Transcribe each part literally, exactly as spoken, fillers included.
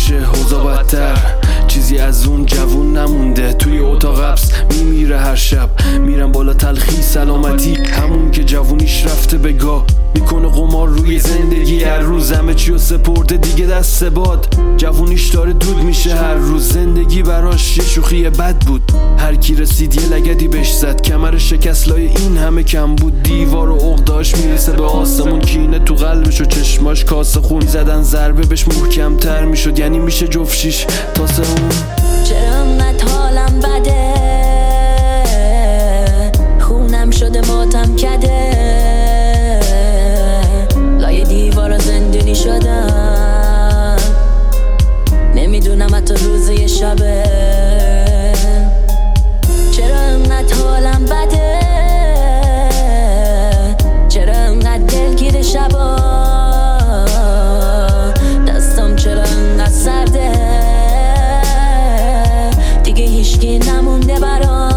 میشه اوضاع بدتر. چیزی از اون جوون نمونده، توی اتاق حبس میمیره هر شب. میرم بالا تلخی سلامتی، همون که جوونیش رفته به گاه. میکنه قمار روی زندگی، هر روز همه چیو سپرده دیگه دست باد. جوونیش داره دود میشه هر روز، زندگی براش یه شوخی بد بود. هر کی رسید یه لگدی بهش زد، کمر شکست لای این همه کم بود. دیوار و عقده‌اش میرسه به آسمون، کینه تو قلبش و چشماش کاسه خون. زدن ضربه بهش محکم‌تر میشد، یعنی میشه جفت شیش تاسه اون. چرا انقدر حالم بده، خونم شده ماتم کده، لای دیوار زندونی شدم، نمیدونم حتی روز یه شبه. چرا انقدر حالم بده، چرا انقدر دلگیر شبا، دستم چرا انقدر سرده، دیگه هیچکی نمونده برام.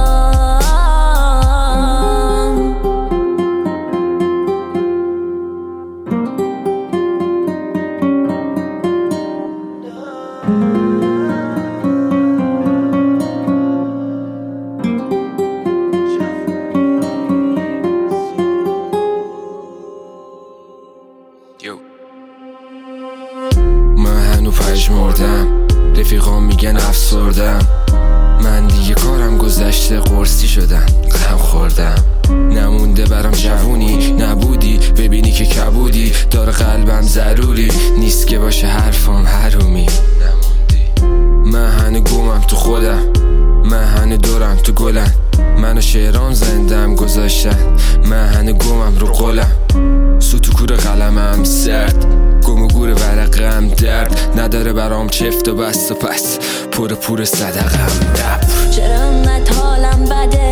من هنو پژمردم، رفیقام میگن افسردم، من دیگه کارم گذشته، قرصی شدم، غم خوردم. نمونده برام جوونی، نبودی ببینی که کبودی، داره قلبم ضروری نیست که باشه حرفم حرومی. نموندی من هنو گمم تو خودم، من هنو دورم تو گلم، منو شعران زندم گذاشتن، من هنو گمم رو قلم. سوتو کور قلمم سرد، گم و گور ورقم درد، نداره برام چفت و بست و پس، پر پر صدقم دب. چرا انقدر حالم بده،